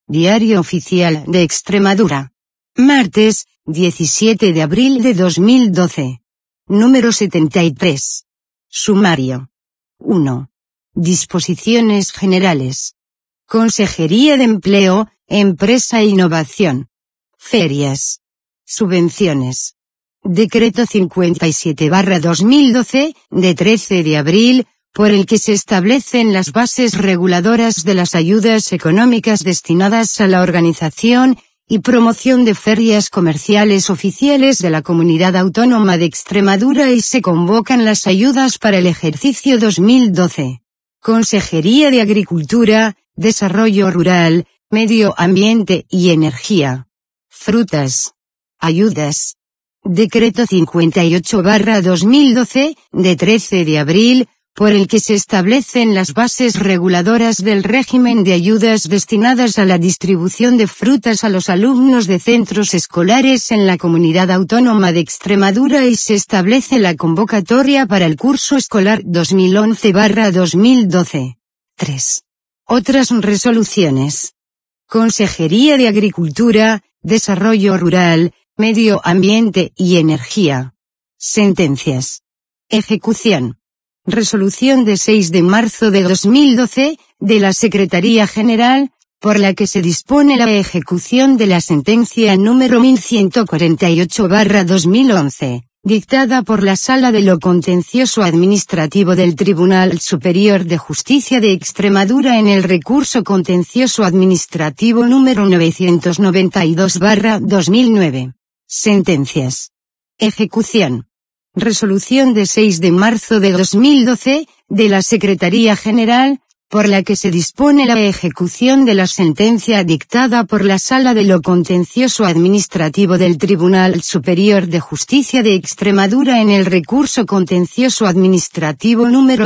Diario Oficial de Extremadura. Martes, 17 de abril de 2012. Número 73. Sumario. 1. Disposiciones generales. Consejería de Empleo, Empresa e Innovación. Ferias. Subvenciones. Decreto 57/2012, de 13 de abril, por el que se establecen las bases reguladoras de las ayudas económicas destinadas a la organización y promoción de ferias comerciales oficiales de la Comunidad Autónoma de Extremadura y se convocan las ayudas para el ejercicio 2012. Consejería de Agricultura, Desarrollo Rural, Medio Ambiente y Energía. Frutas. Ayudas. Decreto 58/2012, de 13 de abril, por el que se establecen las bases reguladoras del régimen de ayudas destinadas a la distribución de frutas a los alumnos de centros escolares en la Comunidad Autónoma de Extremadura y se establece la convocatoria para el curso escolar 2011/2012. 3. Otras resoluciones. Consejería de Agricultura, Desarrollo Rural, Medio Ambiente y Energía. Sentencias. Ejecución. Resolución de 6 de marzo de 2012, de la Secretaría General, por la que se dispone la ejecución de la sentencia número 1148/2011, dictada por la Sala de lo Contencioso Administrativo del Tribunal Superior de Justicia de Extremadura en el recurso contencioso administrativo número 992/2009. Sentencias. Ejecución. Resolución de 6 de marzo de 2012, de la Secretaría General, por la que se dispone la ejecución de la sentencia dictada por la Sala de lo Contencioso Administrativo del Tribunal Superior de Justicia de Extremadura en el recurso contencioso administrativo número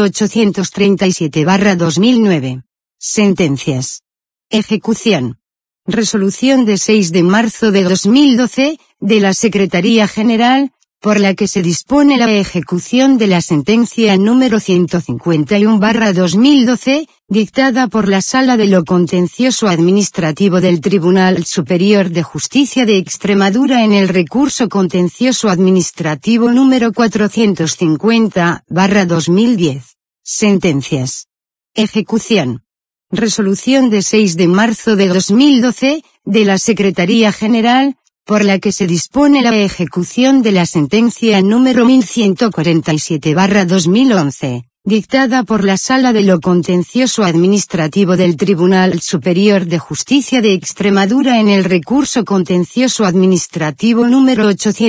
837/2009. Sentencias. Ejecución. Resolución de 6 de marzo de 2012, de la Secretaría General, por la que se dispone la ejecución de la sentencia número 151/2012, dictada por la Sala de lo Contencioso Administrativo del Tribunal Superior de Justicia de Extremadura en el recurso contencioso administrativo número 450/2010. Sentencias. Ejecución. Resolución de 6 de marzo de 2012, de la Secretaría General, por la que se dispone la ejecución de la sentencia número 1147/2011, dictada por la Sala de lo Contencioso Administrativo del Tribunal Superior de Justicia de Extremadura en el recurso contencioso administrativo número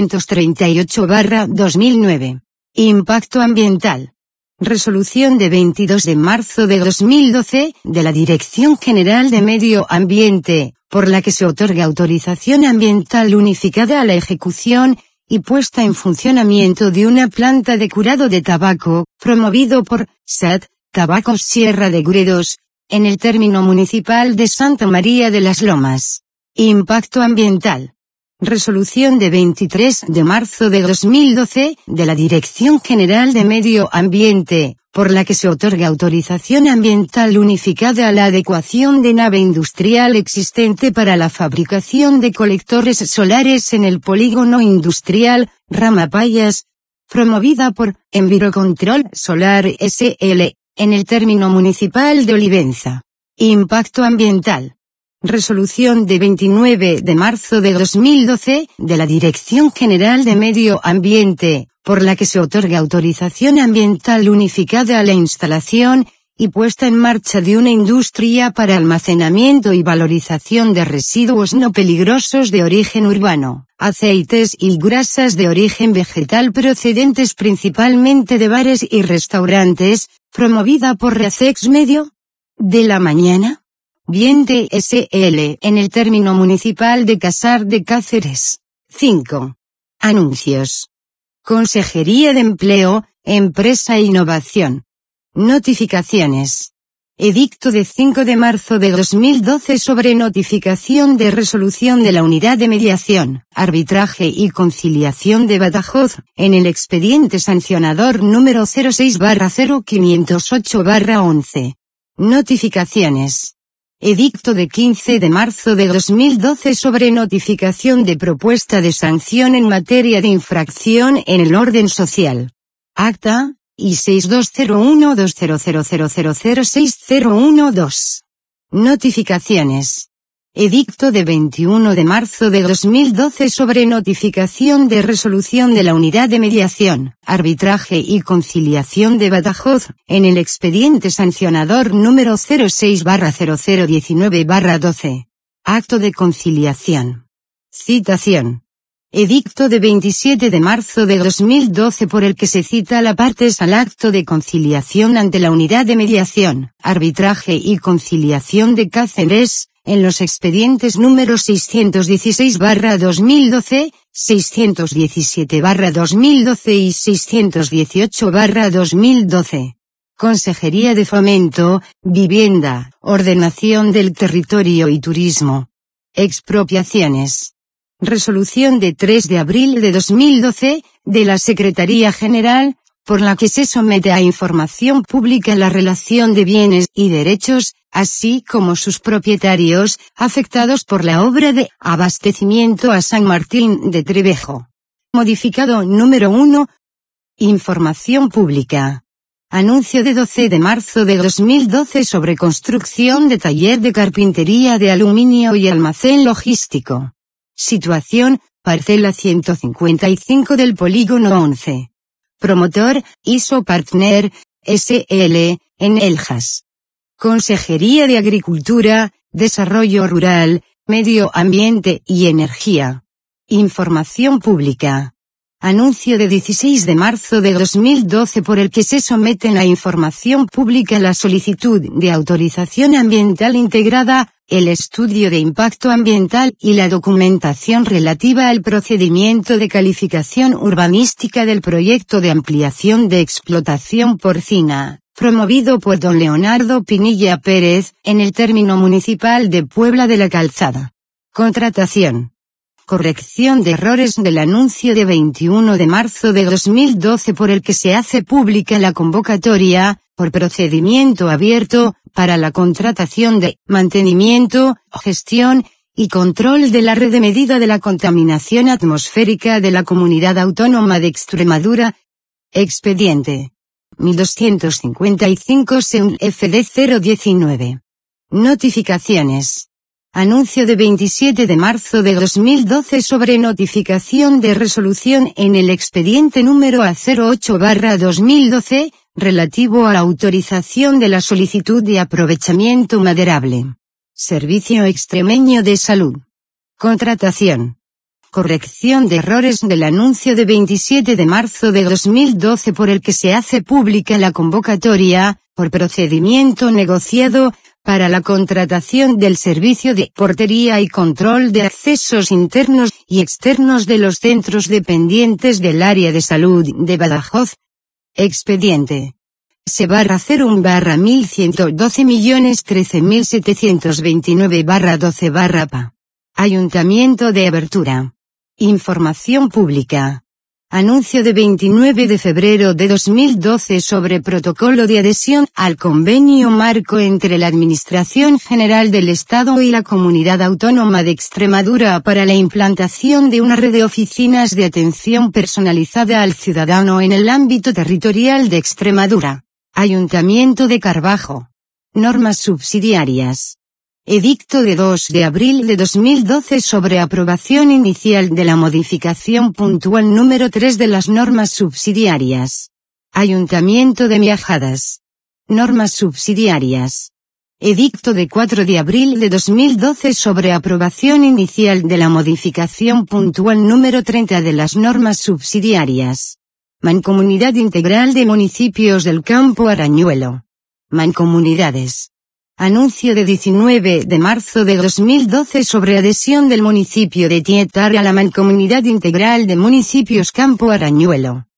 838/2009. Impacto ambiental. Resolución de 22 de marzo de 2012, de la Dirección General de Medio Ambiente, por la que se otorga autorización ambiental unificada a la ejecución y puesta en funcionamiento de una planta de curado de tabaco, promovido por SAT, Tabacos Sierra de Gredos, en el término municipal de Santa María de las Lomas. Impacto ambiental. Resolución de 23 de marzo de 2012, de la Dirección General de Medio Ambiente, por la que se otorga autorización ambiental unificada a la adecuación de nave industrial existente para la fabricación de colectores solares en el polígono industrial Ramapayas, promovida por Envirocontrol Solar S.L., en el término municipal de Olivenza. Impacto ambiental. Resolución de 29 de marzo de 2012, de la Dirección General de Medio Ambiente, por la que se otorga autorización ambiental unificada a la instalación y puesta en marcha de una industria para almacenamiento y valorización de residuos no peligrosos de origen urbano, aceites y grasas de origen vegetal procedentes principalmente de bares y restaurantes, promovida por Racex Medio de la Mañana. Viente S.L. en el término municipal de Casar de Cáceres. 5. Anuncios. Consejería de Empleo, Empresa e Innovación. Notificaciones. Edicto de 5 de marzo de 2012 sobre notificación de resolución de la Unidad de Mediación, Arbitraje y Conciliación de Badajoz, en el expediente sancionador número 06/0508/11. Notificaciones. Edicto de 15 de marzo de 2012 sobre notificación de propuesta de sanción en materia de infracción en el orden social. Acta, I 62012000006012. Notificaciones. Edicto de 21 de marzo de 2012 sobre notificación de resolución de la Unidad de Mediación, Arbitraje y Conciliación de Badajoz, en el expediente sancionador número 06/0019/12. Acto de conciliación. Citación. Edicto de 27 de marzo de 2012 por el que se cita a las partes al acto de conciliación ante la Unidad de Mediación, Arbitraje y Conciliación de Cáceres, en los expedientes números 616/2012, 617/2012 y 618/2012. Consejería de Fomento, Vivienda, Ordenación del Territorio y Turismo. Expropiaciones. Resolución de 3 de abril de 2012, de la Secretaría General, por la que se somete a información pública la relación de bienes y derechos, así como sus propietarios, afectados por la obra de abastecimiento a San Martín de Trevejo. Modificado número 1. Información pública. Anuncio de 12 de marzo de 2012 sobre construcción de taller de carpintería de aluminio y almacén logístico. Situación, parcela 155 del polígono 11. Promotor, ISO Partner, SL, en Eljas. Consejería de Agricultura, Desarrollo Rural, Medio Ambiente y Energía. Información pública. Anuncio de 16 de marzo de 2012 por el que se someten a información pública la solicitud de autorización ambiental integrada, el estudio de impacto ambiental y la documentación relativa al procedimiento de calificación urbanística del proyecto de ampliación de explotación porcina, promovido por don Leonardo Pinilla Pérez, en el término municipal de Puebla de la Calzada. Contratación. Corrección de errores del anuncio de 21 de marzo de 2012 por el que se hace pública la convocatoria, por procedimiento abierto, para la contratación de mantenimiento, gestión y control de la red de medida de la contaminación atmosférica de la Comunidad Autónoma de Extremadura. Expediente 1255 SEUN FD 019. Notificaciones. Anuncio de 27 de marzo de 2012 sobre notificación de resolución en el expediente número A08/2012, relativo a la autorización de la solicitud de aprovechamiento maderable. Servicio Extremeño de Salud. Contratación. Corrección de errores del anuncio de 27 de marzo de 2012 por el que se hace pública la convocatoria, por procedimiento negociado, para la contratación del servicio de portería y control de accesos internos y externos de los centros dependientes del área de salud de Badajoz. Expediente C/01/1112.013.729/12/PA. Ayuntamiento de Abertura. Información pública. Anuncio de 29 de febrero de 2012 sobre protocolo de adhesión al convenio marco entre la Administración General del Estado y la Comunidad Autónoma de Extremadura para la implantación de una red de oficinas de atención personalizada al ciudadano en el ámbito territorial de Extremadura. Ayuntamiento de Carbajo. Normas subsidiarias. Edicto de 2 de abril de 2012 sobre aprobación inicial de la modificación puntual número 3 de las normas subsidiarias. Ayuntamiento de Miajadas. Normas subsidiarias. Edicto de 4 de abril de 2012 sobre aprobación inicial de la modificación puntual número 30 de las normas subsidiarias. Mancomunidad Integral de Municipios del Campo Arañuelo. Mancomunidades. Anuncio de 19 de marzo de 2012 sobre adhesión del municipio de Tietar a la Mancomunidad Integral de Municipios Campo Arañuelo.